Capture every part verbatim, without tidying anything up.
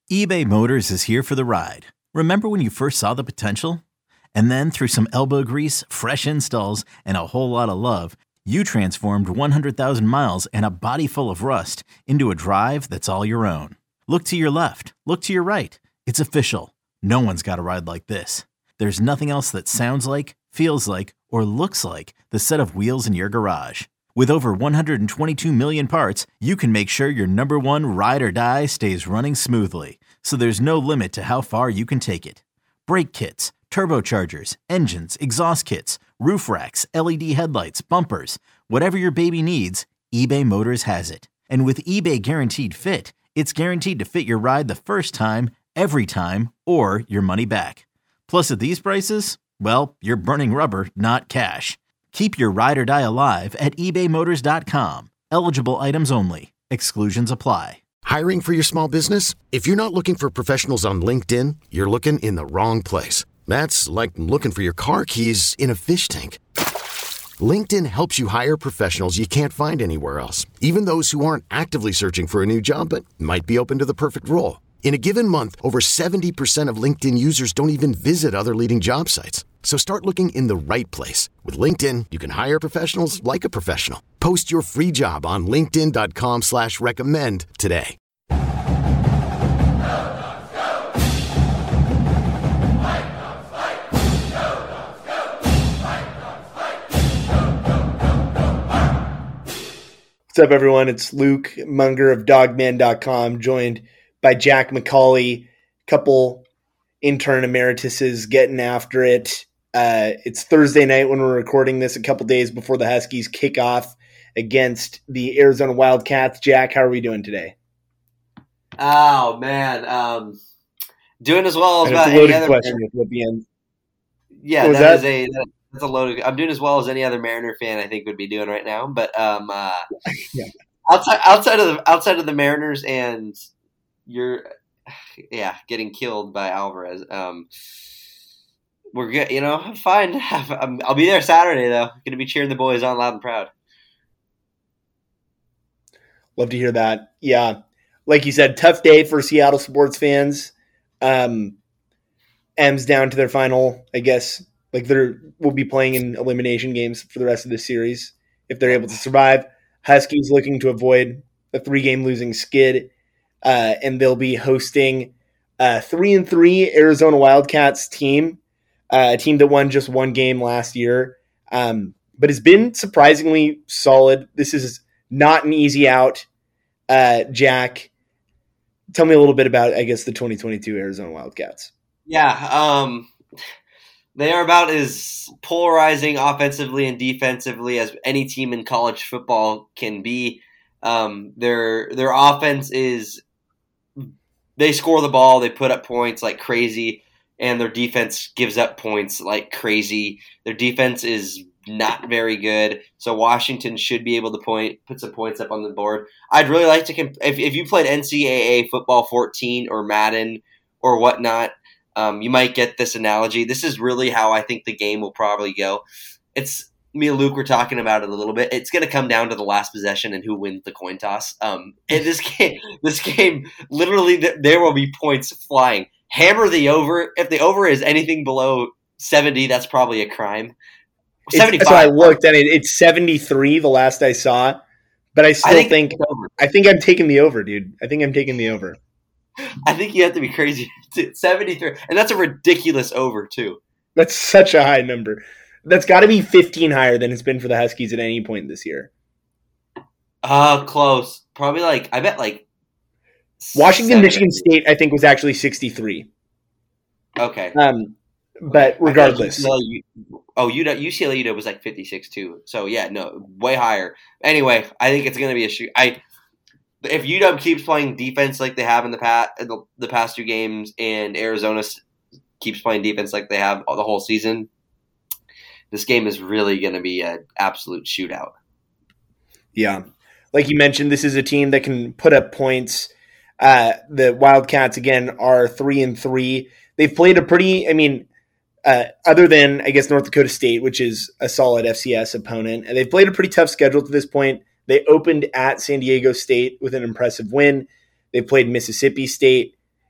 eBay Motors is here for the ride. Remember when you first saw the potential? And then through some elbow grease, fresh installs, and a whole lot of love, you transformed one hundred thousand miles and a body full of rust into a drive that's all your own. Look to your left. Look to your right. It's official. No one's got a ride like this. There's nothing else that sounds like, feels like, or looks like the set of wheels in your garage. With over one hundred twenty-two million parts, you can make sure your number one ride or die stays running smoothly. So there's no limit to how far you can take it. Brake kits, turbochargers, engines, exhaust kits, roof racks, L E D headlights, bumpers, whatever your baby needs, eBay Motors has it. And with eBay Guaranteed Fit, it's guaranteed to fit your ride the first time, every time, or your money back. Plus at these prices, well, you're burning rubber, not cash. Keep your ride or die alive at ebay motors dot com. Eligible items only. Exclusions apply. Hiring for your small business? If you're not looking for professionals on LinkedIn, you're looking in the wrong place. That's like looking for your car keys in a fish tank. LinkedIn helps you hire professionals you can't find anywhere else, even those who aren't actively searching for a new job but might be open to the perfect role. In a given month, over seventy percent of LinkedIn users don't even visit other leading job sites. So start looking in the right place. With LinkedIn, you can hire professionals like a professional. Post your free job on linkedin dot com slash recommend today. What's up, everyone? It's Luke Munger of dogman dot com, joined by Jack McCauley, couple intern emeritus's getting after it. Uh, it's Thursday night when we're recording this, a couple days before the Huskies kick off against the Arizona Wildcats. Jack, how are we doing today? Oh, man. Um, doing as well as and about it's a loaded any other question Mariner. at the end. Yeah, that, that is a that, that's a loaded. I'm doing as well as any other Mariner fan I think would be doing right now. But um, uh, yeah. outside outside of the outside of the Mariners and you're yeah getting killed by Alvarez. Um, we're good. You know, I'm fine. I'm, I'll be there Saturday though. Going to be cheering the boys on loud and proud. Love to hear that. Yeah, like you said, tough day for Seattle sports fans. Um, M's down to their final, I guess. Like they're will be playing in elimination games for the rest of the series if they're able to survive. Huskies looking to avoid a three-game losing skid, uh, and they'll be hosting a three and three Arizona Wildcats team, uh, a team that won just one game last year, um, but has been surprisingly solid. This is not an easy out. Uh, Jack, tell me a little bit about, I guess, the twenty twenty-two Arizona Wildcats. Yeah, um, they are about as polarizing offensively and defensively as any team in college football can be. Um, their their offense is they score the ball, they put up points like crazy, and their defense gives up points like crazy. Their defense is not very good, so Washington should be able to point put some points up on the board. I'd really like to comp- if if you played N C double A football fourteen or Madden or whatnot. Um, you might get this analogy. This is really how I think the game will probably go. It's me and Luke were talking about it a little bit. It's going to come down to the last possession and who wins the coin toss. Um, in this game, this game, literally, th- there will be points flying. Hammer the over. If the over is anything below seventy, that's probably a crime. seventy-five. So I looked, and it, it's seventy-three. The last I saw, but I still I think, think I think I'm taking the over, dude. I think I'm taking the over. I think you have to be crazy. seventy-three. And that's a ridiculous over, too. That's such a high number. That's got to be fifteen higher than it's been for the Huskies at any point this year. Uh, close. Probably like, I bet like... Washington, seven. Michigan State, I think, was actually sixty-three. Okay. Um, But regardless. U C L A, oh, U C L A U W was like fifty-six, too. So, yeah, no, way higher. Anyway, I think it's going to be a shoot. I... If U W keeps playing defense like they have in the past, the, the past two games, and Arizona keeps playing defense like they have the whole season, this game is really going to be an absolute shootout. Yeah. Like you mentioned, this is a team that can put up points. Uh, the Wildcats, again, are three and three. They've played a pretty, I mean, uh, other than, I guess, North Dakota State, which is a solid F C S opponent, and they've played a pretty tough schedule to this point. They opened at San Diego State with an impressive win. They played Mississippi State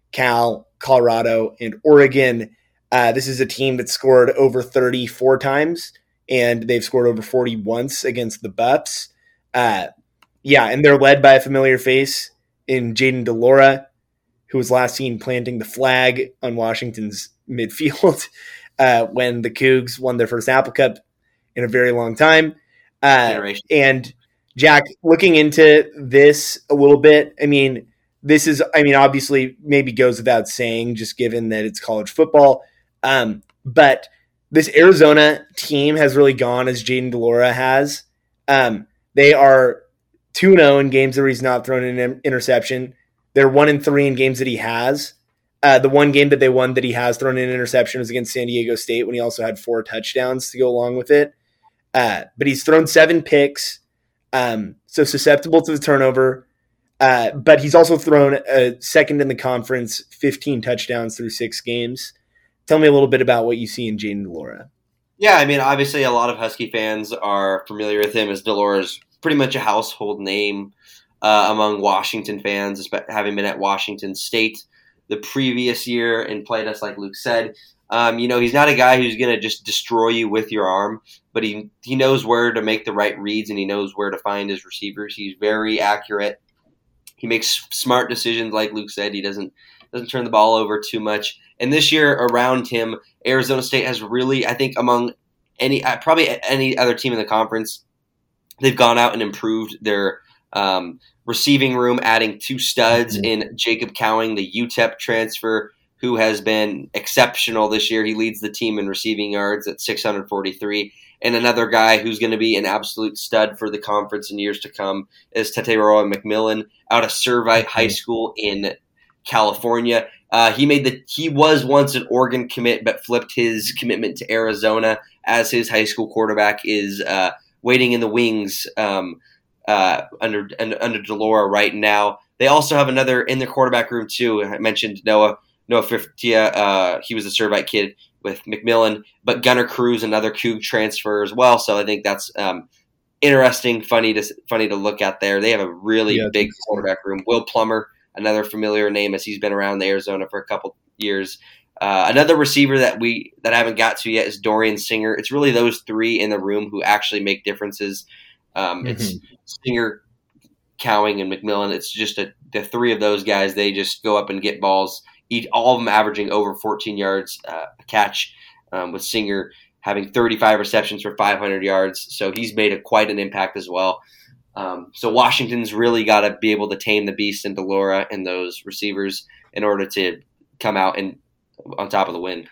Cal, Colorado, and Oregon. Uh, this is a team that scored over thirty four times, and they've scored over forty once against the Buffs. Uh, yeah, and they're led by a familiar face in Jayden de Laura, who was last seen planting the flag on Washington's midfield uh, when the Cougs won their first Apple Cup in a very long time. Uh, and Jack, looking into this a little bit, I mean, this is, I mean, obviously maybe goes without saying, just given that it's college football. Um, but this Arizona team has really gone as Jayden de Laura has. Um, they are two and oh in games where he's not thrown an interception. They're one and three in games that he has. Uh, the one game that they won that he has thrown an interception was against San Diego State when he also had four touchdowns to go along with it. Uh, but he's thrown seven picks, um, so susceptible to the turnover. Uh, but he's also thrown a second in the conference, fifteen touchdowns through six games. Tell me a little bit about what you see in Jayden de Laura. Yeah, I mean, obviously a lot of Husky fans are familiar with him as de Laura's pretty much a household name uh, among Washington fans, having been at Washington State the previous year and played us, like Luke said. Um, you know, he's not a guy who's going to just destroy you with your arm, but he he knows where to make the right reads and he knows where to find his receivers. He's very accurate. He makes smart decisions, like Luke said. He doesn't doesn't turn the ball over too much. And this year around him, Arizona State has really, I think, among any probably any other team in the conference, they've gone out and improved their um, receiving room, adding two studs in Jacob Cowing, the U T E P transfer, who has been exceptional this year. He leads the team in receiving yards at six hundred forty-three. And another guy who's going to be an absolute stud for the conference in years to come is Tetairoa McMillan out of Servite High School in California. Uh, he made the he was once an Oregon commit, but flipped his commitment to Arizona as his high school quarterback is uh, waiting in the wings um, uh, under under de Laura right now. They also have another in the quarterback room too. I mentioned Noah Noah Fiftia. Uh, he was a Servite kid with McMillan, but Gunnar Cruz, another Coug transfer as well. So I think that's um, interesting, funny to funny to look at there. They have a really yeah, big quarterback room. Will Plummer, another familiar name as he's been around Arizona for a couple years. Uh, another receiver that we that I haven't got to yet is Dorian Singer. It's really those three in the room who actually make differences. Um, mm-hmm. It's Singer, Cowing, and McMillan. It's just a, the three of those guys. They just go up and get balls. Each, all of them averaging over fourteen yards uh, a catch, um, with Singer having thirty-five receptions for five hundred yards. So he's made a, quite an impact as well. Um, so Washington's really got to be able to tame the beast in de Laura and those receivers in order to come out and on top of the win.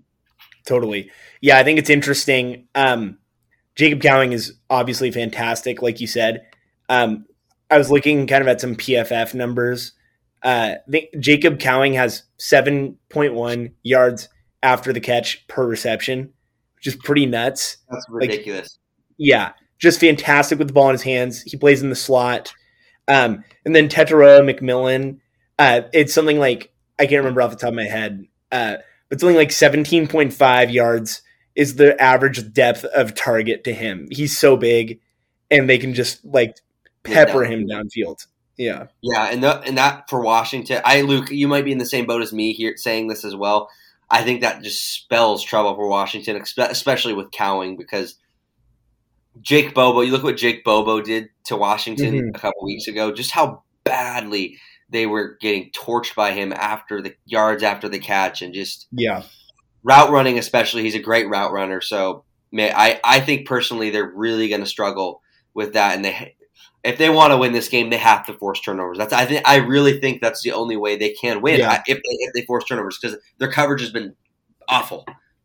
Totally. Yeah, I think it's interesting. Um, Jacob Cowing is obviously fantastic, like you said. Um, I was looking kind of at some P F F numbers. Uh, I think Jacob Cowing has seven point one yards after the catch per reception, which is pretty nuts. That's ridiculous. Like, yeah, just fantastic with the ball in his hands. He plays in the slot. Um, and then Tetairoa McMillan, uh, it's something like, I can't remember off the top of my head, uh, but something like seventeen point five yards is the average depth of target to him. He's so big, and they can just like pepper him downfield. Yeah. Yeah, and, the, and that for Washington, I Luke, you might be in the same boat as me here saying this as well. I think that just spells trouble for Washington, especially with Cowing, because Jake Bobo, you look what Jake Bobo did to Washington mm-hmm. a couple weeks ago, just how badly they were getting torched by him after the yards after the catch, and just yeah, route running especially. He's a great route runner. So man, I, I think personally they're really going to struggle with that, and they if they want to win this game, they have to force turnovers. That's I think I really think that's the only way they can win yeah. if, if they force turnovers, because their coverage has been awful.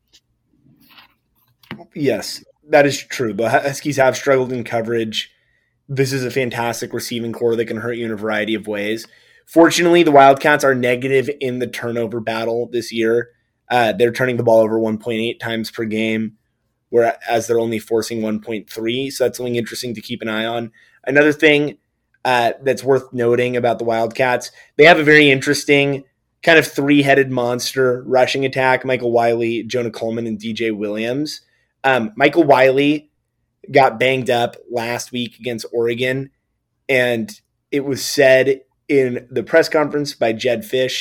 Yes, that is true. The Huskies have struggled in coverage. This is a fantastic receiving core that can hurt you in a variety of ways. Fortunately, the Wildcats are negative in the turnover battle this year. Uh, they're turning the ball over one point eight times per game, whereas they're only forcing one point three. So that's something interesting to keep an eye on. Another thing uh, that's worth noting about the Wildcats, they have a very interesting kind of three-headed monster rushing attack: Michael Wiley, Jonah Coleman, and D J Williams. Um, Michael Wiley got banged up last week against Oregon, and it was said in the press conference by Jed Fish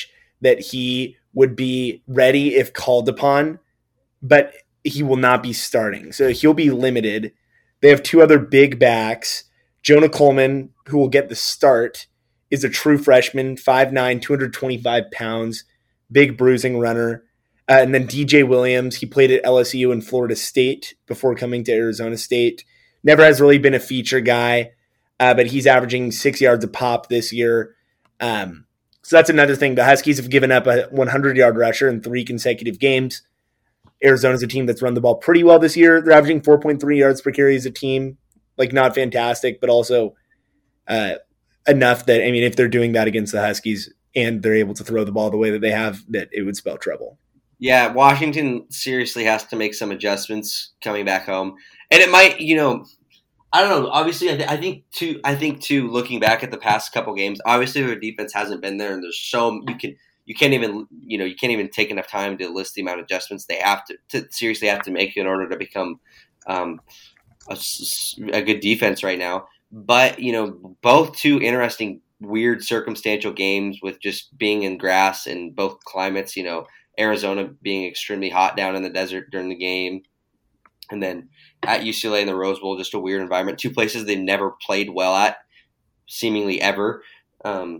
that he would be ready if called upon, but he will not be starting. So he'll be limited. They have two other big backs. Jonah Coleman, who will get the start, is a true freshman, five nine, two hundred twenty-five pounds, big bruising runner. Uh, and then D J Williams, he played at L S U and Florida State before coming to Arizona State. Never has really been a feature guy, uh, but he's averaging six yards a pop this year. Um, so that's another thing. The Huskies have given up a hundred-yard rusher in three consecutive games. Arizona's a team that's run the ball pretty well this year. They're averaging four point three yards per carry as a team. Like, not fantastic, but also uh, enough that, I mean, if they're doing that against the Huskies and they're able to throw the ball the way that they have, that it would spell trouble. Yeah, Washington seriously has to make some adjustments coming back home. And it might, you know, I don't know. Obviously, I, th- I think, too, I think, too, looking back at the past couple games, obviously their defense hasn't been there, and there's so, you can, you can't even, you know, you can't even take enough time to list the amount of adjustments they have to, to seriously have to make in order to become um, a, a good defense right now. But, you know, both two interesting, weird circumstantial games with just being in grass in both climates, you know, Arizona being extremely hot down in the desert during the game. And then at U C L A in the Rose Bowl, just a weird environment. Two places they've never played well at, seemingly ever. Um,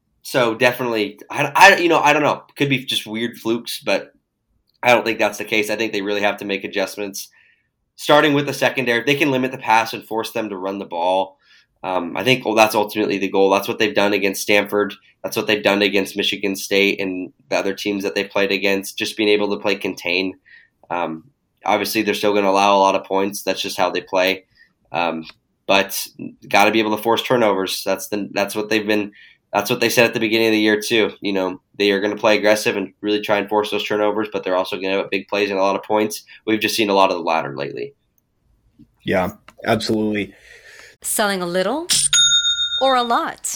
so definitely, I, I, you know, I don't know. Could be just weird flukes, but I don't think that's the case. I think they really have to make adjustments, starting with the secondary. If they can limit the pass and force them to run the ball, um, I think well, that's ultimately the goal. That's what they've done against Stanford. That's what they've done against Michigan State and the other teams that they played against, just being able to play contain. Um, obviously, they're still going to allow a lot of points. That's just how they play. Um, but got to be able to force turnovers. That's the that's what they've been. That's what they said at the beginning of the year too. You know, they are going to play aggressive and really try and force those turnovers, but they're also going to have big plays and a lot of points. We've just seen a lot of the latter lately. Yeah, absolutely. Selling a little or a lot?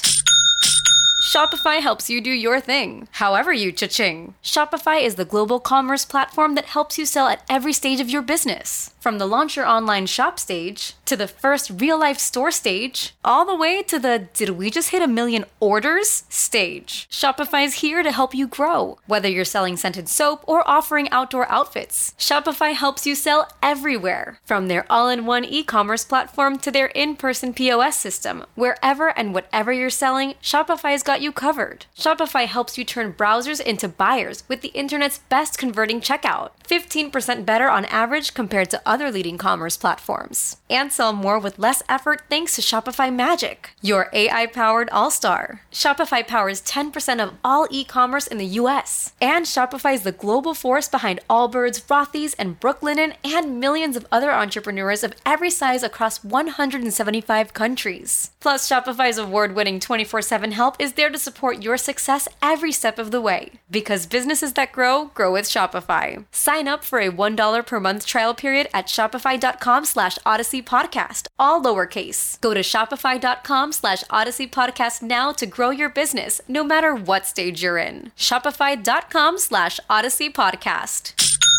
Shopify helps you do your thing, however you cha-ching. Shopify is the global commerce platform that helps you sell at every stage of your business. From the launch your online shop stage, to the first real-life store stage, all the way to the did we just hit a million orders stage. Shopify's here to help you grow. Whether you're selling scented soap or offering outdoor outfits, Shopify helps you sell everywhere. From their all-in-one e-commerce platform to their in-person P O S system, wherever and whatever you're selling, Shopify's got you covered. Shopify helps you turn browsers into buyers with the internet's best converting checkout. fifteen percent better on average compared to other leading commerce platforms. And sell more with less effort thanks to Shopify Magic, your A I-powered all-star. Shopify powers ten percent of all e-commerce in the U S. And Shopify is the global force behind Allbirds, Rothy's, and Brooklinen, and millions of other entrepreneurs of every size across one hundred seventy-five countries. Plus, Shopify's award-winning twenty-four seven help is there to support your success every step of the way. Because businesses that grow, grow with Shopify. Sign up for a one dollar per month trial period at shopify.com slash Odyssey Podcast, all lowercase. Go to shopify.com slash Odyssey Podcast now to grow your business, no matter what stage you're in. Shopify.com slash Odyssey Podcast.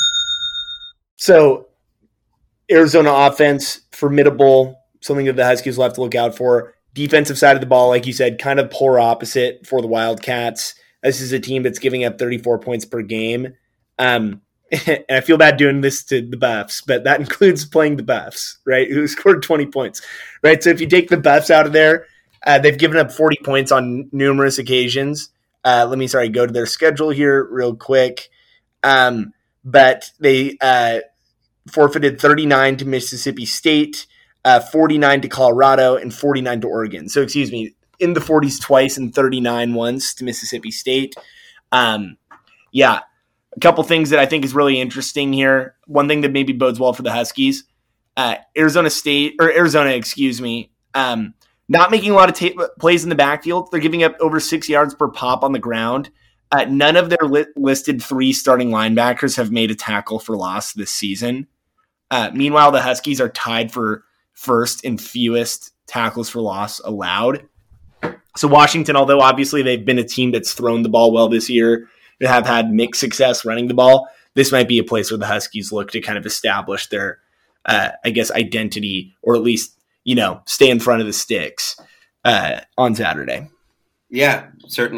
So, Arizona offense, formidable, something that the Huskies will have to look out for. Defensive side of the ball, like you said, kind of polar opposite for the Wildcats. This is a team that's giving up thirty-four points per game. Um, and I feel bad doing this to the Buffs, but that includes playing the Buffs, right, who scored twenty points, right? So if you take the Buffs out of there, uh, they've given up forty points on numerous occasions. Uh, let me, sorry, go to their schedule here real quick. Um, but they uh, forfeited thirty-nine to Mississippi State, Uh, forty-nine to Colorado, and forty-nine to Oregon. So, excuse me, in the forties twice and thirty-nine once to Mississippi State. Um, yeah, a couple things that I think is really interesting here. One thing that maybe bodes well for the Huskies, uh, Arizona State, or Arizona, excuse me, um, not making a lot of ta- plays in the backfield. They're giving up over six yards per pop on the ground. Uh, none of their li- listed three starting linebackers have made a tackle for loss this season. Uh, meanwhile, the Huskies are tied for first and fewest tackles for loss allowed. So Washington, although obviously they've been a team that's thrown the ball well this year, they have had mixed success running the ball. This might be a place where the Huskies look to kind of establish their, uh, I guess, identity, or at least, you know, stay in front of the sticks uh, on Saturday. Yeah, certainly.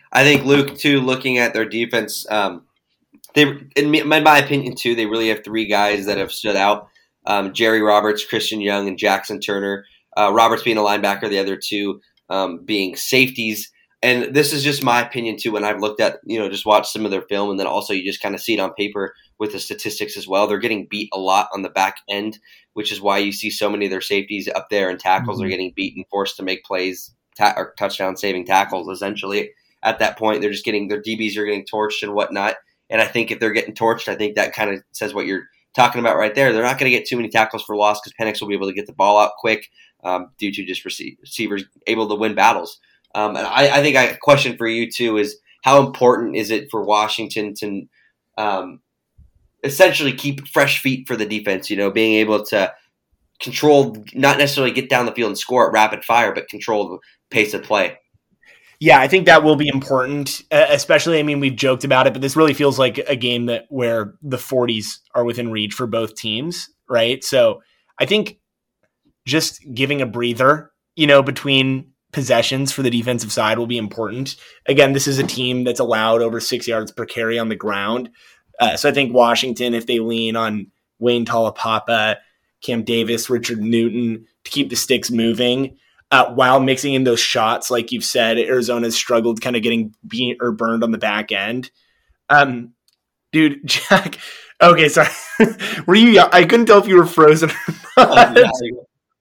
I think Luke too. Looking at their defense, um, they in my opinion too, they really have three guys that have stood out: um, Jerry Roberts, Christian Young, and Jackson Turner. Uh, Roberts being a linebacker, the other two um, being safeties. And this is just my opinion too. When I've looked at, you know, just watched some of their film, and then also you just kind of see it on paper with the statistics as well. They're getting beat a lot on the back end, which is why you see so many of their safeties up there, and tackles mm-hmm. are getting beaten, forced to make plays, ta- or touchdown saving tackles. Essentially, at that point, they're just getting their D Bs are getting torched and whatnot. And I think if they're getting torched, I think that kind of says what you're talking about right there. They're not going to get too many tackles for loss because Penix will be able to get the ball out quick um, due to just receivers able to win battles. Um, and I, I think a question for you too is how important is it for Washington to um, essentially keep fresh feet for the defense? You know, being able to control, not necessarily get down the field and score at rapid fire, but control the pace of play. Yeah, I think that will be important, especially, I mean, we've joked about it, but this really feels like a game that where the forties are within reach for both teams, right? So I think just giving a breather, you know, between possessions for the defensive side will be important. Again, this is a team that's allowed over six yards per carry on the ground. Uh, so I think Washington, if they lean on Wayne Talapapa, Cam Davis, Richard Newton to keep the sticks moving, uh, while mixing in those shots, like you've said, Arizona's struggled kind of getting beat or burned on the back end. Um, dude, Jack, okay, sorry. Were you, I couldn't tell if you were frozen or not. Oh, yeah.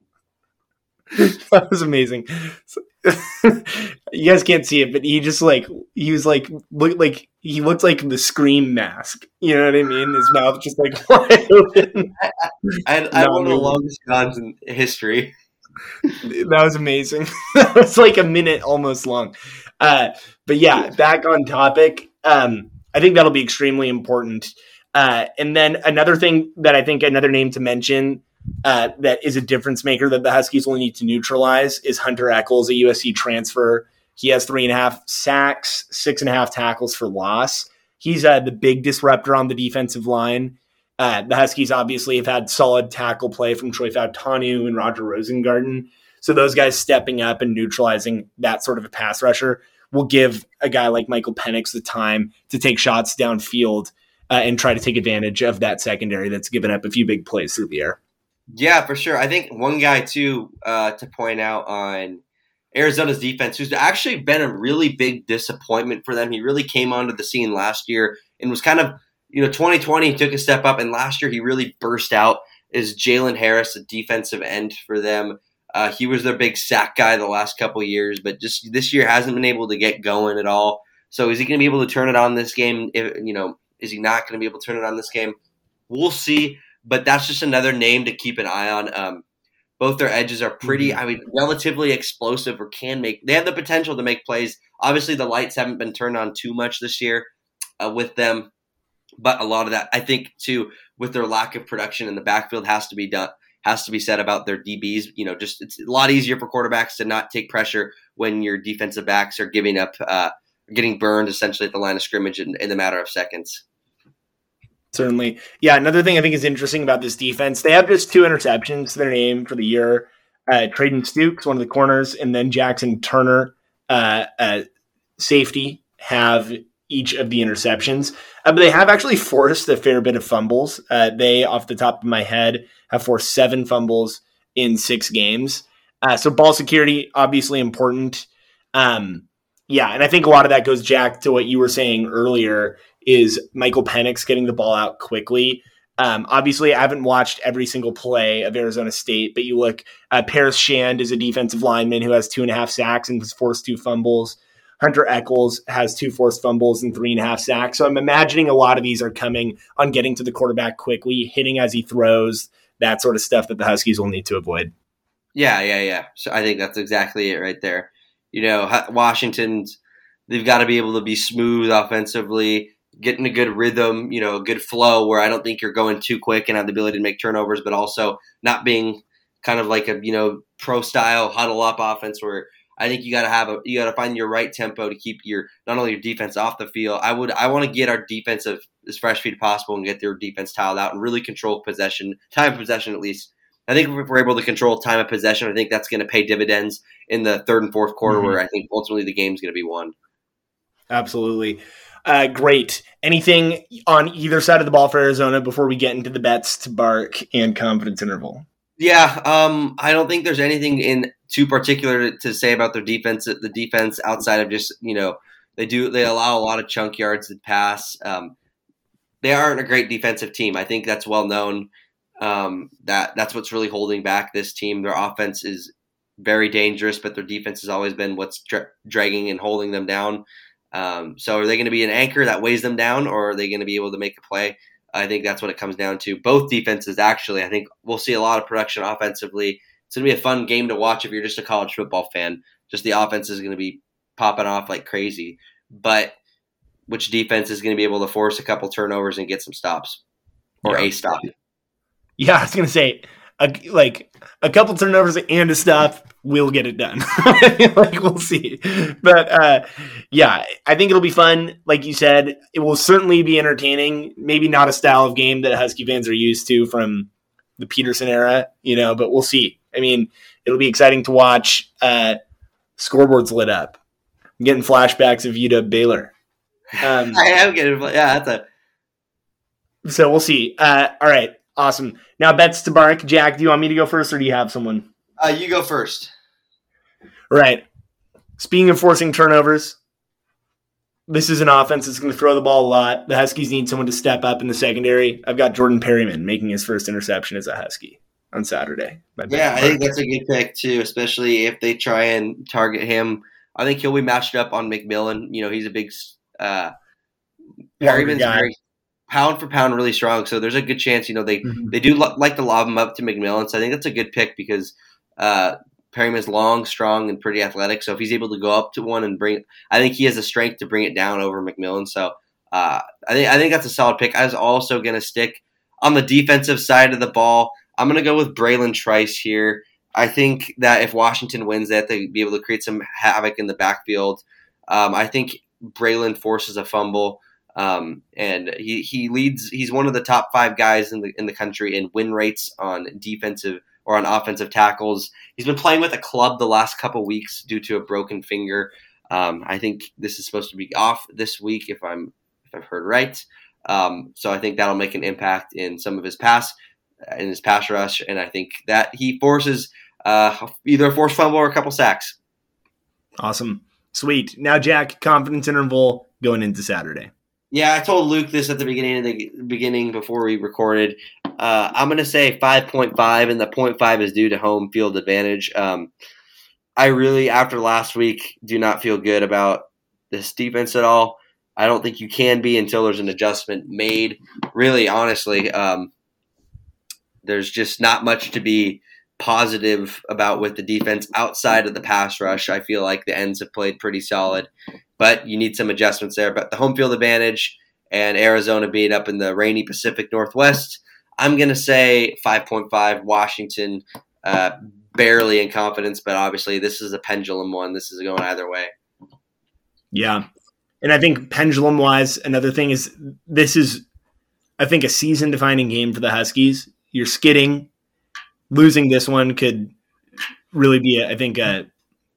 That was amazing. You guys can't see it, but he just like he was like looked like he looked like the Scream mask. You know what I mean? His mouth just like wide open. I, I had, I had one of the longest yawns in history. That was amazing. That was like a minute almost long. Uh, but yeah, back on topic. Um, I think that'll be extremely important. Uh, and then another thing that I think another name to mention. Uh, that is a difference maker that the Huskies will need to neutralize is Hunter Echols, a U S C transfer. He has three and a half sacks, six and a half tackles for loss. He's uh, the big disruptor on the defensive line. Uh, the Huskies obviously have had solid tackle play from Troy Fautanu and Roger Rosengarten. So those guys stepping up and neutralizing that sort of a pass rusher will give a guy like Michael Penix the time to take shots downfield uh, and try to take advantage of that secondary that's given up a few big plays through the air. Yeah, for sure. I think one guy, too, uh, to point out on Arizona's defense, who's actually been a really big disappointment for them. He really came onto the scene last year and was kind of, you know, twenty twenty took a step up, and last year he really burst out, is Jalen Harris, a defensive end for them. Uh, he was their big sack guy the last couple of years, but just this year hasn't been able to get going at all. So is he going to be able to turn it on this game? If, you know, is he not going to be able to turn it on this game? We'll see. But that's just another name to keep an eye on. Um, both their edges are pretty, I mean, relatively explosive or can make – they have the potential to make plays. Obviously, the lights haven't been turned on too much this year uh, with them. But a lot of that, I think, too, with their lack of production in the backfield has to be done, has to be said about their D Bs. You know, just it's a lot easier for quarterbacks to not take pressure when your defensive backs are giving up uh, – getting burned essentially at the line of scrimmage in, in a matter of seconds. Certainly. Yeah, another thing I think is interesting about this defense, they have just two interceptions to their name for the year. Uh, Traden Stukes, one of the corners, and then Jackson Turner, uh, uh, safety, have each of the interceptions. Uh, but they have actually forced a fair bit of fumbles. Uh, they, off the top of my head, have forced seven fumbles in six games. Uh, so ball security, obviously important. Um, yeah, and I think a lot of that goes, Jack, to what you were saying earlier, is Michael Penix getting the ball out quickly. Um, obviously, I haven't watched every single play of Arizona State, but you look, uh, Paris Shand is a defensive lineman who has two and a half sacks and has forced two fumbles. Hunter Echols has two forced fumbles and three and a half sacks. So I'm imagining a lot of these are coming on getting to the quarterback quickly, hitting as he throws, that sort of stuff that the Huskies will need to avoid. Yeah, yeah, yeah. So I think that's exactly it right there. You know, Washington's, they've got to be able to be smooth offensively, getting a good rhythm, you know, a good flow where I don't think you're going too quick and have the ability to make turnovers, but also not being kind of like a, you know, pro style huddle up offense where I think you got to have a, you got to find your right tempo to keep your, not only your defense off the field. I would, I want to get our defensive as fresh feet as possible and get their defense tiled out and really control possession, time of possession at least. I think if we're able to control time of possession, I think that's going to pay dividends in the third and fourth quarter mm-hmm. where I think ultimately the game's going to be won. Absolutely. Uh, great. Anything on either side of the ball for Arizona before we get into the bets to bark and confidence interval? Yeah, um, I don't think there's anything in too particular to, to say about their defense. The defense outside of just, you know, they do they allow a lot of chunk yards to pass. Um, they aren't a great defensive team. I think that's well known. Um, that that's what's really holding back this team. Their offense is very dangerous, but their defense has always been what's dra- dragging and holding them down. Um, so are they going to be an anchor that weighs them down, or are they going to be able to make a play? I think that's what it comes down to. Both defenses, actually. I think we'll see a lot of production offensively. It's going to be a fun game to watch if you're just a college football fan. Just the offense is going to be popping off like crazy. But which defense is going to be able to force a couple turnovers and get some stops or yeah. a stop? Yeah, I was going to say, a, like a couple turnovers and a stop, we'll get it done. Like we'll see. But uh, yeah, I think it'll be fun. Like you said, it will certainly be entertaining. Maybe not a style of game that Husky fans are used to from the Peterson era, you know, but we'll see. I mean, it'll be exciting to watch. Uh, scoreboards lit up. I'm getting flashbacks of U W Baylor. Um, I am getting, yeah, that's a. So we'll see. Uh, all right. Awesome. Now bets to bark. Jack, do you want me to go first or do you have someone? Uh, you go first. Right. Speaking of forcing turnovers, this is an offense that's going to throw the ball a lot. The Huskies need someone to step up in the secondary. I've got Jordan Perryman making his first interception as a Husky on Saturday. Yeah, I think that's a good pick too, especially if they try and target him. I think he'll be matched up on McMillan. You know, he's a big uh, – Perryman's very pound for pound really strong, so there's a good chance, you know, they, mm-hmm. they do lo- like to lob him up to McMillan, so I think that's a good pick because uh, Perryman's long, strong, and pretty athletic, so if he's able to go up to one and bring – I think he has the strength to bring it down over McMillan, so uh, I think I think that's a solid pick. I was also going to stick on the defensive side of the ball. I'm going to go with Braylon Trice here. I think that if Washington wins that, they'll be able to create some havoc in the backfield. Um, I think Braylon forces a fumble. Um, and he, he leads, he's one of the top five guys in the, in the country in win rates on defensive or on offensive tackles. He's been playing with a club the last couple weeks due to a broken finger. Um, I think this is supposed to be off this week if I'm, if I've heard right. Um, so I think that'll make an impact in some of his pass, in his pass rush. And I think that he forces, uh, either a forced fumble or a couple sacks. Awesome. Sweet. Now, Jack, confidence interval going into Saturday. Yeah, I told Luke this at the beginning of the beginning before we recorded. Uh, I'm going to say five point five, and the point five is due to home field advantage. Um, I really, after last week, do not feel good about this defense at all. I don't think you can be until there's an adjustment made. Really, honestly, um, there's just not much to be positive about with the defense outside of the pass rush. I feel like the ends have played pretty solid. But you need some adjustments there. But the home field advantage and Arizona being up in the rainy Pacific Northwest, I'm going to say five point five. Washington, uh, barely in confidence, but obviously this is a pendulum one. This is going either way. Yeah. And I think pendulum-wise, another thing is this is, I think, a season-defining game for the Huskies. You're skidding. Losing this one could really be, a, I think, a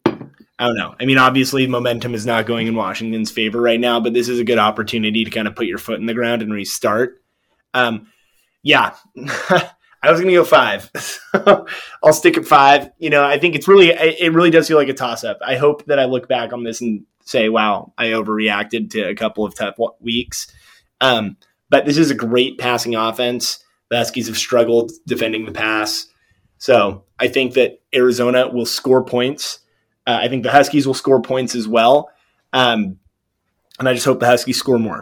I don't know. I mean, obviously, momentum is not going in Washington's favor right now, but this is a good opportunity to kind of put your foot in the ground and restart. Um, yeah, I was going to go five. I'll stick at five. You know, I think it's really, it really does feel like a toss-up. I hope that I look back on this and say, wow, I overreacted to a couple of tough weeks. Um, but this is a great passing offense. The Huskies have struggled defending the pass. So I think that Arizona will score points. Uh, I think the Huskies will score points as well. Um, and I just hope the Huskies score more.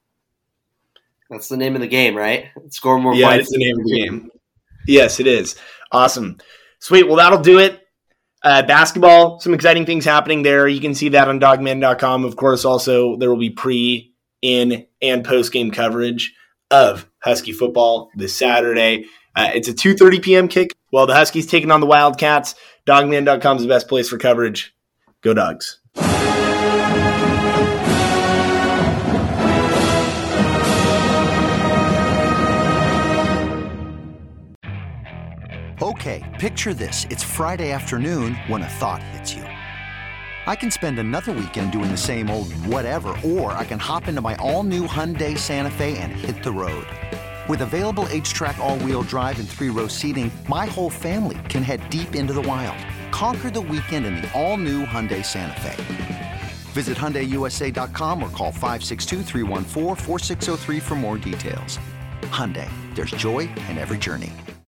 That's the name of the game, right? Score more yeah, points. Yeah, it's the name of the game. Yes, it is. Awesome. Sweet. Well, that'll do it. Uh, basketball, some exciting things happening there. You can see that on dogman dot com. Of course, also there will be pre, in, and post-game coverage of Husky football this Saturday. Uh, it's a two thirty p.m. kick. Well, the Huskies taking on the Wildcats. dogman dot com is the best place for coverage. Go Dogs. Okay, picture this. It's Friday afternoon when a thought hits you. I can spend another weekend doing the same old whatever, or I can hop into my all-new Hyundai Santa Fe and hit the road. With available H-Track all-wheel drive and three-row seating, my whole family can head deep into the wild. Conquer the weekend in the all-new Hyundai Santa Fe. Visit Hyundai U S A dot com or call five six two, three one four, four six zero three for more details. Hyundai, there's joy in every journey.